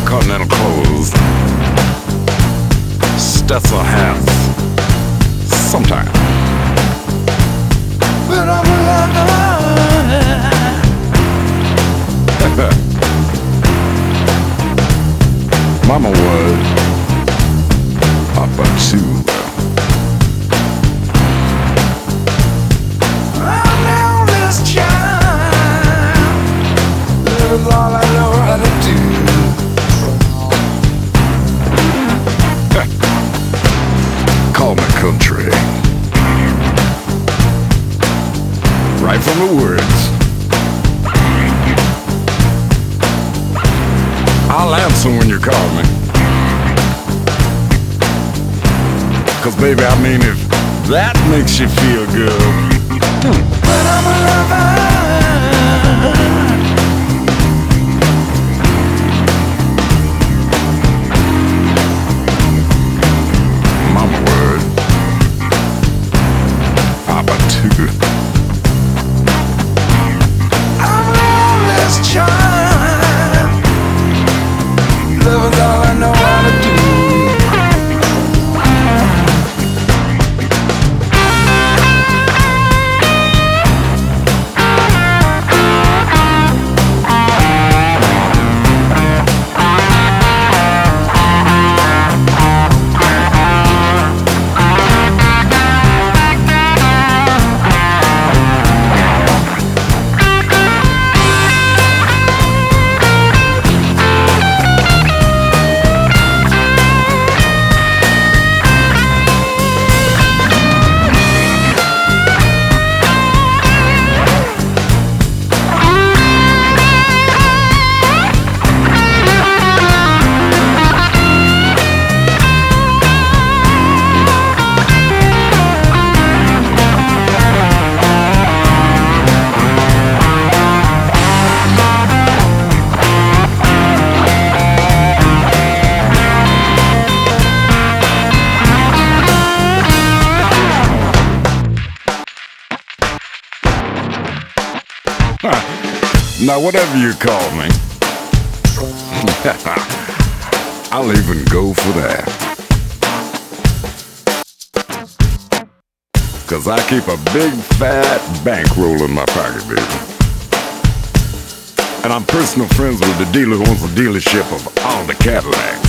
Continental clothes, Stetson hats, sometimes. But I'm alive. Mama was Papa too. I'm now this child. That's all I know how to do. Call me country. Right from the words. I'll answer when you call me. 'Cause baby, I mean, if that makes you feel good. But I'm a lover. Mama word. Papa too. I'm a lonely child. Loving's all I know how to do. Now, whatever you call me, I'll even go for that. 'Cause I keep a big fat bankroll in my pocket, baby. And I'm personal friends with the dealer who owns the dealership of all the Cadillacs.